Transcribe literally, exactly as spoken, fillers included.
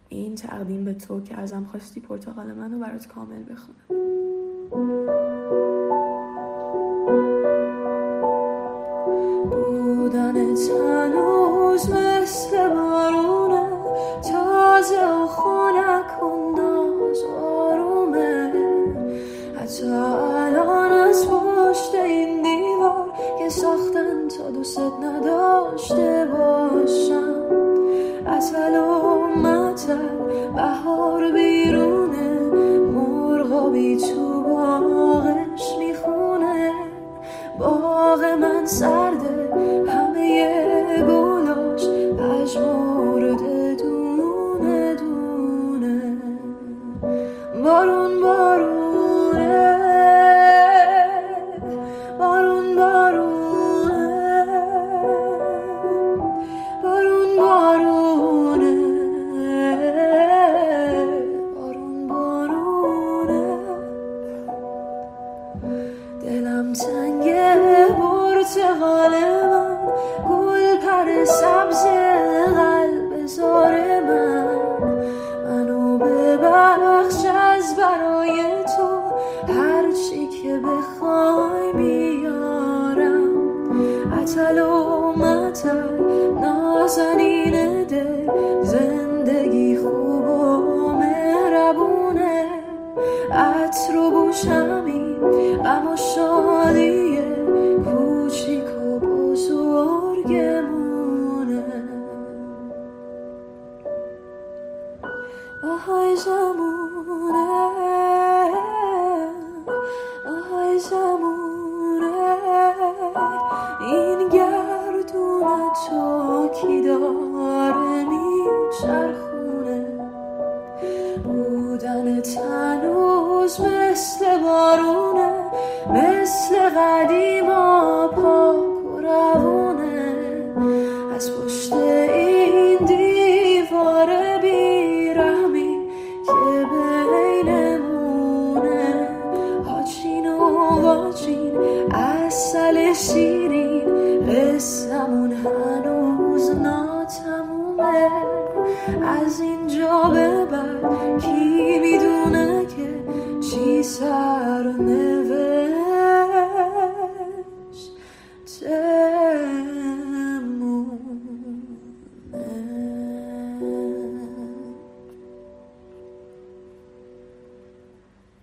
این تقدیم به تو که ازم خواستی پرتقال منو برات کامل بخونم. بودنت هنوز مثل بارونه، تازه و خنک انداز آرومه. حتی الان از پشت این دیوار که ساختن تا دوست نداشته باشم، عسل و مطر بهار بیرونه، مرغابی تو باغش میخونه. باغ من سرده، همه گلاش پژمرده دونه دونه. بارون بارونه، بارون بارونه، بارون بارونه، بارون بارونه. دلم تنگه پرتقال من، گل پر سبز قلب زار من. منو ببخش از برای تو، هرچی که بخوای بیارم. عسل و مطر نازنین دل، زندگی خوب و مهربونه. عطر و بوشمی غم و شادی کوچیک و بزرگمونه. آهای زمونه، آهای زمونه، این گردون تو کی داره میچرخونه. بودنت هنوز مثل بارونه، مثل قدیما پاک و روونه. از پشت این دیوار بیرحمی که بینمونه، هاچین و واچین عسل شیرین، قصه‌مون هنوز ناتمومه. از اینجا به بعد کی میدونه که چی سر